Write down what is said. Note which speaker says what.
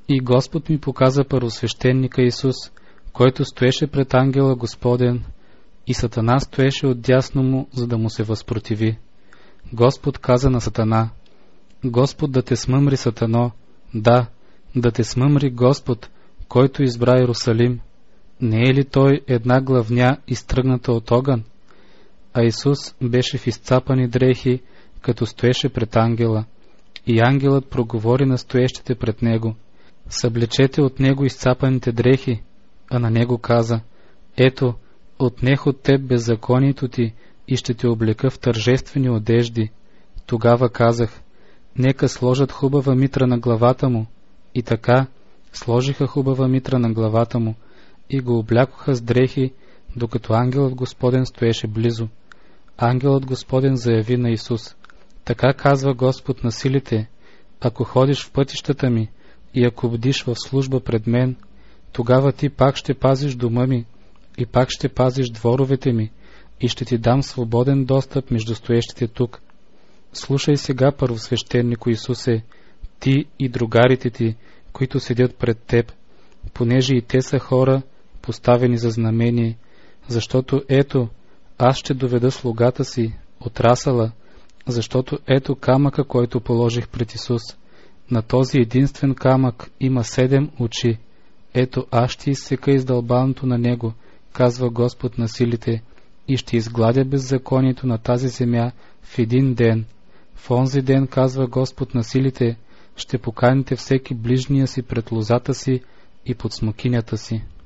Speaker 1: И Господ ми показа първосвещеника Исус, който стоеше пред ангела Господен, и Сатана стоеше отдясно му, за да му се възпротиви. Господ каза на Сатана: Господ да те смъмри, Сатано, да те смъмри Господ, който избра Иерусалим. Не е ли той една главня, изтръгната от огън? А Исус беше в изцапани дрехи, като стоеше пред ангела. И ангелът проговори на стоещите пред него: съблечете от него изцапаните дрехи. А на него каза: ето, отнех от теб беззаконието ти и ще те облека в тържествени одежди. Тогава казах: нека сложат хубава митра на главата му. И така сложиха хубава митра на главата му и го облякоха с дрехи, докато ангелът Господен стоеше близо. Ангелът Господен заяви на Исус: така казва Господ на силите, ако ходиш в пътищата ми и ако бдиш в служба пред мен, тогава ти пак ще пазиш дома ми и пак ще пазиш дворовете ми и ще ти дам свободен достъп между стоещите тук. Слушай сега, първосвещенико Исусе, ти и другарите ти, които седят пред теб, понеже и те са хора, поставени за знамение, защото ето, аз ще доведа слугата си, отрасъла, защото ето камъка, който положих пред Исус. На този единствен камък има 7 очи. Ето, аз ще изсека издълбаното на него, казва Господ на силите, и ще изгладя беззаконието на тази земя в един ден. В онзи ден, казва Господ на силите, ще поканите всеки ближния си пред лозата си и под смокинята си.